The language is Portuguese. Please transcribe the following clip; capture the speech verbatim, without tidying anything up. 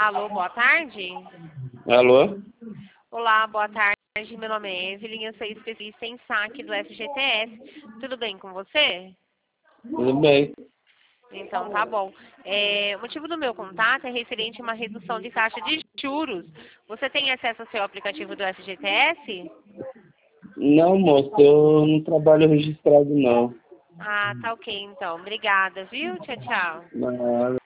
Alô, boa tarde. Alô? Olá, boa tarde. Meu nome é Evelyn, eu sou especialista em saque do F G T S. Tudo bem com você? Tudo bem. Então, tá bom. É, o motivo do meu contato é referente a uma redução de taxa de juros. Você tem acesso ao seu aplicativo do F G T S? Não, moço, eu não trabalho registrado, não. Ah, tá ok, então. Obrigada, viu? Tchau, tchau. Nada.